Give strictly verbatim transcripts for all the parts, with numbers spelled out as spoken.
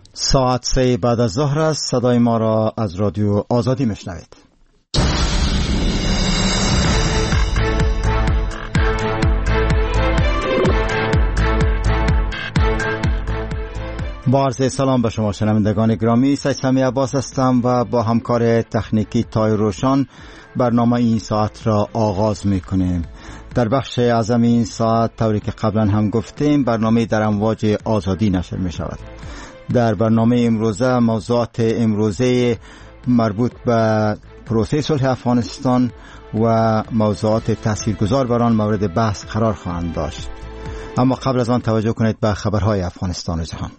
ساعت سه بعد از ظهر است. صدای ما را از رادیو آزادی میشنوید. با عرض سلام به شما شنوندگان گرامی، سید سمی عباس هستم و با همکار تکنیکی تای روشان برنامه این ساعت را آغاز میکنیم. در بخش اعظم این ساعت، طوری که قبلا هم گفتیم، برنامه در امواج آزادی نشر می شود. در برنامه امروزه موضوعات امروزه مربوط به پروسه صلح افغانستان و موضوعات تاثیرگذار بر آن مورد بحث قرار خواهند داشت. اما قبل از آن توجه کنید به خبرهای افغانستان و جهان.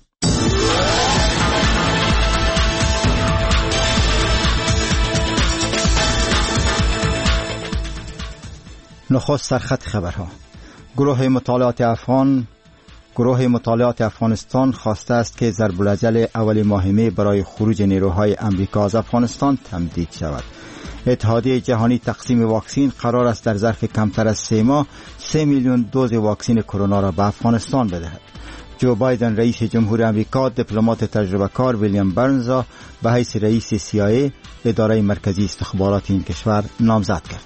نخست سرخط خبرها. گروه مطالعات افغان گروه مطالعات افغانستان خواسته است که ضرب الاجل اول ماه می برای خروج نیروهای امریکا از افغانستان تمدید شود. اتحادیه جهانی تقسیم واکسن قرار است در ظرف کمتر از سه ماه سه میلیون دوز واکسن کرونا را به افغانستان بدهد. جو بایدن رئیس جمهور امریکا دیپلمات تجربه کار ویلیام برنز را به حیث رئیس سی آی ای اداره مرکزی استخبارات این کشور نامزد کرد.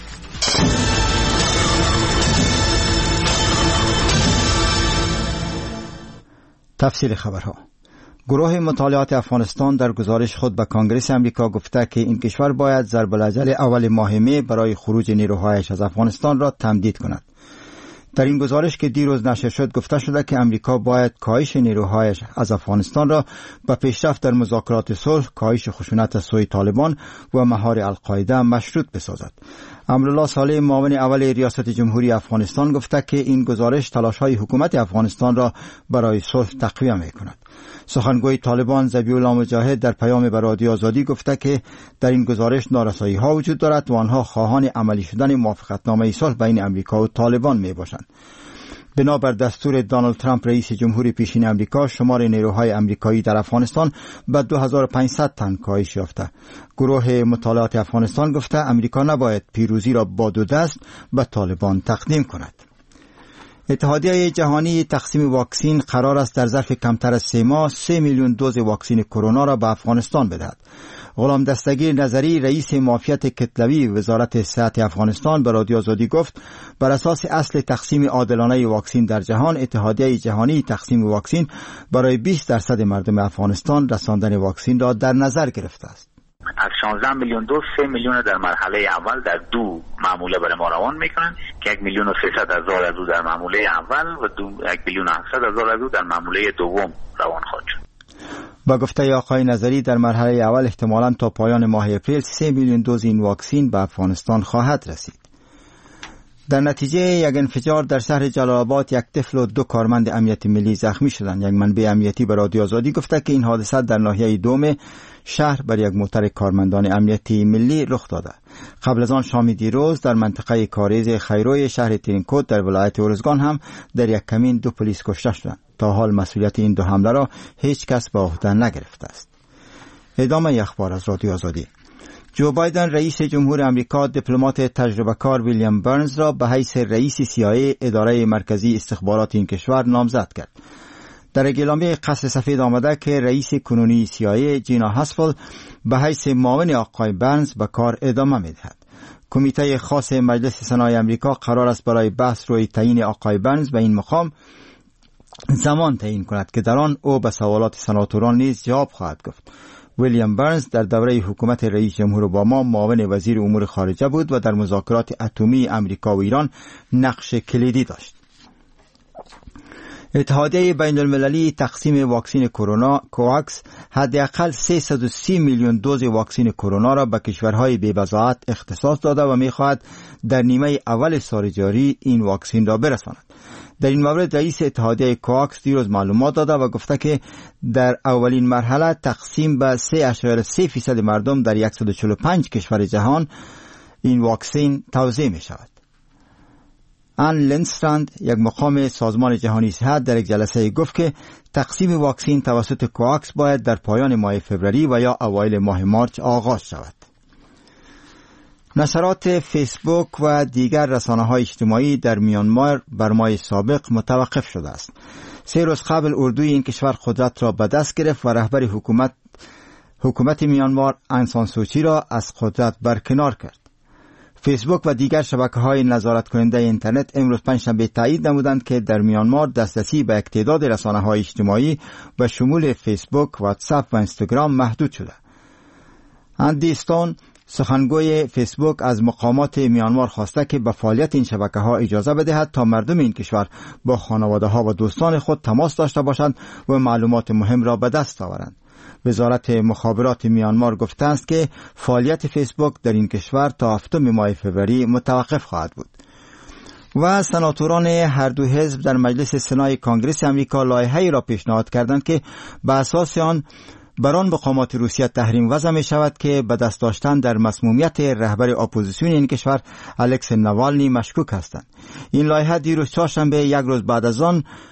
تفصیل خبرها. گروه مطالعات افغانستان در گزارش خود به کنگره امریکا گفته که این کشور باید ضرب الاجل اول ماه می برای خروج نیروهایش از افغانستان را تمدید کند. در این گزارش که دیروز نشر شد گفته شده که امریکا باید کاهش نیروهایش از افغانستان را به پیشرفت در مذاکرات صلح، کاهش خشونت از سوی طالبان و مهار القاعده مشروط بسازد. امرالله صالح، معاون اول ریاست جمهوری افغانستان، گفته که این گزارش تلاش‌های حکومت افغانستان را برای صلح تقویت می‌کند. سخنگوی طالبان ذبیح الله مجاهد در پیام به رادیو آزادی گفته که در این گزارش نارسایی‌ها وجود دارد و آنها خواهان عملی شدن موافقتنامه صلح بین امریکا و طالبان میباشند. بنابر دستور دونالد ترامپ رئیس جمهوری پیشین امریکا، شمار نیروهای امریکایی در افغانستان به دو هزار و پانصد تن کاهش یافته. گروه مطالعات افغانستان گفته امریکا نباید پیروزی را با دو دست به طالبان تقدیم کند. اتحادیه جهانی تقسیم واکسن قرار است در ظرف کمتر از سه ماه سه میلیون دوز واکسن کرونا را به افغانستان بدهد. غلام دستگیر نظری، رئیس معافیت کتلوی وزارت صحت افغانستان، به رادیو آزادی گفت بر اساس اصل تقسیم عادلانه واکسن در جهان، اتحادیه جهانی تقسیم واکسن برای بیست درصد مردم افغانستان رساندن واکسن را در نظر گرفته است. از شانزده میلیون دوز سه میلیون در مرحله اول در دو معموله برای ما روان میکنن که یک میلیون و سیصد هزار از او در معموله اول و دو یک میلیون و هفتصد هزار از او در معموله دوم روان خواهد شد. با گفته آقای نظری در مرحله اول احتمالاً تا پایان ماه اپریل سه میلیون دوز این واکسن به افغانستان خواهد رسید. در نتیجه یک انفجار در شهر جلال آباد یک طفل و دو کارمند امنیت ملی زخمی شدند. یک منبع امنیتی به رادیو آزادی گفته که این حادثه در ناحیه دوم شهر بر یک موتر کارمندان امنیتی ملی رخ داده. قبل از آن شام دیروز در منطقه کاریز خیروی شهر ترینکوت در ولایت ارزگان هم در یک کمین دو پلیس کشته شدند. تا حال مسئولیت این دو حمله را هیچ کس به عهده نگرفته است. ادامه اخبار از رادیو آزادی. جو بایدن رئیس جمهور امریکا دیپلمات تجربه کار ویلیام برنز را به حیث رئیس سی آی ای اداره مرکزی استخبارات این کشور نامزد کرد. در اعلامیه قصر سفید آمده که رئیس کنونی سی آی ای جینا هاسفل به حیث معاون آقای برنز به کار ادامه می‌دهد. کمیته خاص مجلس سنای امریکا قرار است برای بحث روی تعیین آقای برنز به این مقام زمان تعیین کند که در آن او به سوالات سناتوران نیز جواب خواهد گفت. ویلیام برنز در دوره حکومت رئیس جمهور اوباما معاون وزیر امور خارجه بود و در مذاکرات اتمی امریکا و ایران نقش کلیدی داشت. اتحادیه بین المللی تقسیم واکسن کرونا کوواکس حداقل سیصد و سی میلیون دوز واکسن کرونا را به کشورهای بی‌بضاعت اختصاص داده و می‌خواهد در نیمه اول سال جاری این واکسن را برساند. در این مورد رئیس اتحادیه کوواکس دیروز معلومات داده و گفته که در اولین مرحله تقسیم به سه اشاریه سه فیصد مردم در صد و چهل و پنج کشور جهان این واکسن توزیع می شود. آن لندستراند، یک مقام سازمان جهانی صحت، در یک جلسه گفت که تقسیم واکسن توسط کوواکس باید در پایان ماه فوریه و یا اوایل ماه مارچ آغاز شود. نشرات فیسبوک و دیگر رسانه‌های اجتماعی در میانمار بر ماه سابق متوقف شده است. سه روز قبل اردوی این کشور قدرت را به دست گرفت و رهبر حکومت حکومت میانمار آنگ سان سوچی را از قدرت برکنار کرد. فیسبوک و دیگر شبکه‌های نظارت کننده اینترنت امروز پنجشنبه تایید نمودند که در میانمار دسترسی به یک تعداد رسانه‌های اجتماعی به شمول فیسبوک، واتساپ و اینستاگرام محدود شده. اندی استون سخنگوی فیسبوک از مقامات میانمار خواسته که به فعالیت این شبکه‌ها اجازه بدهد تا مردم این کشور با خانواده‌ها و دوستان خود تماس داشته باشند و معلومات مهم را به دست آورند. وزارت مخابرات میانمار گفته است که فعالیت فیسبوک در این کشور تا هفتم ماه فوریه متوقف خواهد بود. و سناتوران هر دو حزب در مجلس سنای کنگره امریکا لایحه‌ای را پیشنهاد کردند که به اساس آن بر آن مقامات روسیه تحریم وضع می شود که به دست داشتن در مسمومیت رهبر اپوزیسیون این کشور الکسی ناوالنی مشکوک هستند. این لایحه دیروز چهارشنبه یک روز بعد از آن